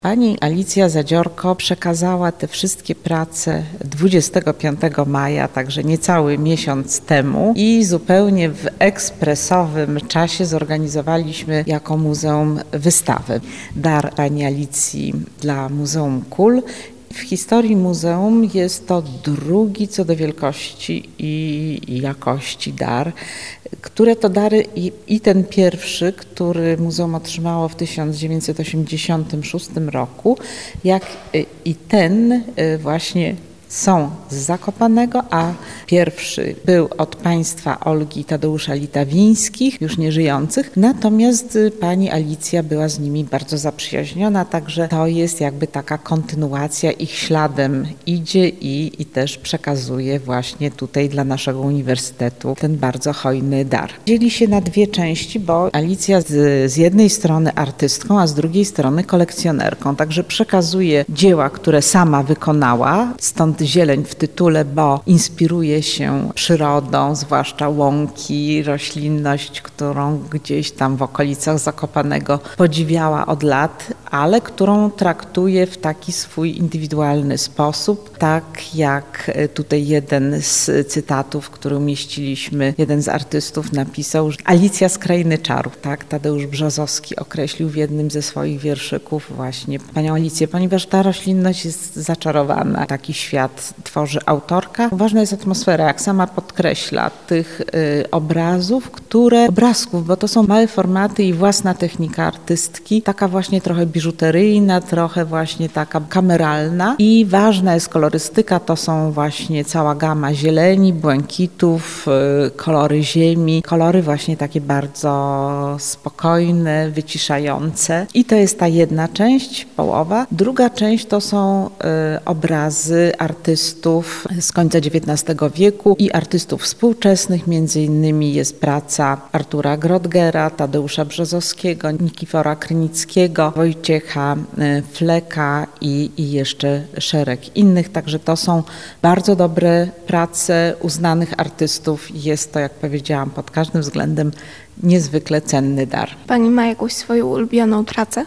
Pani Alicja Zadziorko przekazała te wszystkie prace 25 maja, także niecały miesiąc temu, i zupełnie w ekspresowym czasie zorganizowaliśmy jako muzeum wystawę. Dar pani Alicji dla Muzeum KUL. W historii muzeum jest to drugi co do wielkości i jakości dar, które to dary i ten pierwszy, który muzeum otrzymało w 1986 roku, jak i ten właśnie są z Zakopanego, a pierwszy był od państwa Olgi i Tadeusza Litawińskich, już nieżyjących, natomiast pani Alicja była z nimi bardzo zaprzyjaźniona, także to jest jakby taka kontynuacja, ich śladem idzie i też przekazuje właśnie tutaj dla naszego uniwersytetu ten bardzo hojny dar. Dzieli się na dwie części, bo Alicja z jednej strony artystką, a z drugiej strony kolekcjonerką, także przekazuje dzieła, które sama wykonała, stąd zieleń w tytule, bo inspiruje się przyrodą, zwłaszcza łąki, roślinność, którą gdzieś tam w okolicach Zakopanego podziwiała od lat, ale którą traktuje w taki swój indywidualny sposób, tak jak tutaj jeden z cytatów, który umieściliśmy, jeden z artystów napisał, że Alicja z Krainy Czarów, tak Tadeusz Brzozowski określił w jednym ze swoich wierszyków właśnie panią Alicję, ponieważ ta roślinność jest zaczarowana, taki świat tworzy autorka. Ważna jest atmosfera, jak sama podkreśla, tych obrazków, bo to są małe formaty i własna technika artystki, taka właśnie trochę biżuteryjna, trochę właśnie taka kameralna, i ważna jest kolorystyka, to są właśnie cała gama zieleni, błękitów, kolory ziemi, kolory właśnie takie bardzo spokojne, wyciszające, i to jest ta jedna część, połowa. Druga część to są obrazy artystów z końca XIX wieku i artystów współczesnych, między innymi jest praca Artura Grottgera, Tadeusza Brzozowskiego, Nikifora Krynickiego, Wojciecha Fleka i jeszcze szereg innych, także to są bardzo dobre prace uznanych artystów. Jest to, jak powiedziałam, pod każdym względem niezwykle cenny dar. Pani ma jakąś swoją ulubioną pracę?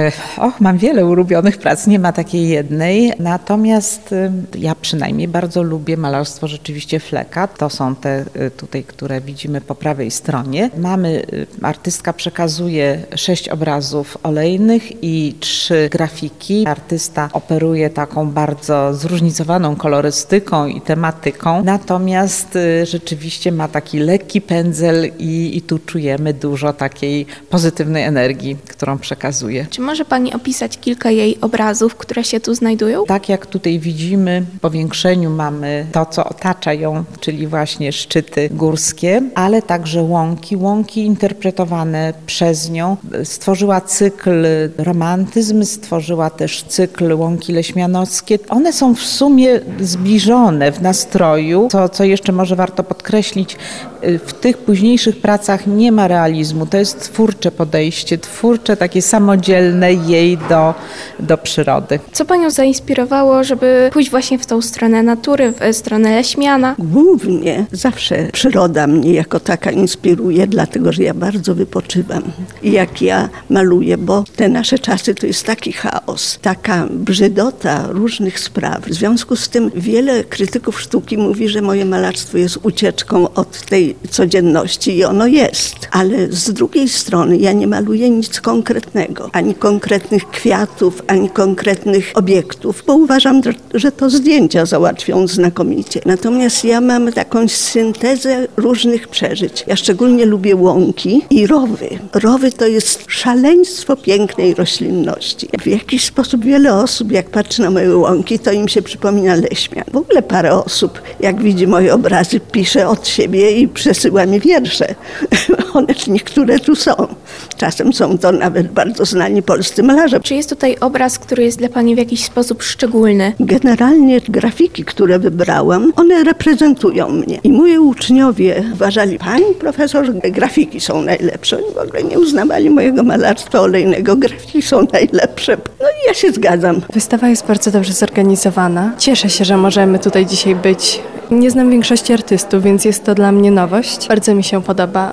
Mam wiele ulubionych prac, nie ma takiej jednej, natomiast ja przynajmniej bardzo lubię malarstwo rzeczywiście Fleka. To są te tutaj, które widzimy po prawej stronie. Artystka przekazuje 6 obrazów olejnych i 3 grafiki. Artysta operuje taką bardzo zróżnicowaną kolorystyką i tematyką, natomiast rzeczywiście ma taki lekki pędzel i tu czujemy dużo takiej pozytywnej energii, którą przekazuje. Czy może Pani opisać kilka jej obrazów, które się tu znajdują? Tak jak tutaj widzimy, w powiększeniu mamy to, co otacza ją, czyli właśnie szczyty górskie, ale także łąki. Łąki interpretowane przez nią. Stworzyła cykl romantyzm, stworzyła też cykl łąki leśmianowskie. One są w sumie zbliżone w nastroju, co jeszcze może warto podkreślić, w tych późniejszych pracach nie ma realizmu, to jest twórcze podejście, twórcze, takie samodzielne jej do przyrody. Co Panią zainspirowało, żeby pójść właśnie w tą stronę natury, w stronę leśmiana? Głównie zawsze przyroda mnie jako taka inspiruje, dlatego że ja bardzo wypoczywam. I jak ja maluję, bo te nasze czasy to jest taki chaos, taka brzydota różnych spraw. W związku z tym wiele krytyków sztuki mówi, że moje malarstwo jest ucieczką od tej codzienności i ono jest. Ale z drugiej strony ja nie maluję nic konkretnego, ani konkretnych kwiatów, ani konkretnych obiektów, bo uważam, że to zdjęcia załatwią znakomicie. Natomiast ja mam taką syntezę różnych przeżyć. Ja szczególnie lubię łąki i rowy. Rowy to jest szaleństwo pięknej roślinności. W jakiś sposób wiele osób, jak patrzy na moje łąki, to im się przypomina leśmian. W ogóle parę osób, jak widzi moje obrazy, pisze od siebie i przesyła mi wiersze. One niektóre tu są. Czasem są to nawet bardzo znani polscy malarze. Czy jest tutaj obraz, który jest dla Pani w jakiś sposób szczególny? Generalnie grafiki, które wybrałam, one reprezentują mnie. I moi uczniowie uważali, pani profesor, grafiki są najlepsze. Oni w ogóle nie uznawali mojego malarstwa olejnego. Grafiki są najlepsze. No i ja się zgadzam. Wystawa jest bardzo dobrze zorganizowana. Cieszę się, że możemy tutaj dzisiaj być. Nie znam większości artystów, więc jest to dla mnie nowość. Bardzo mi się podoba.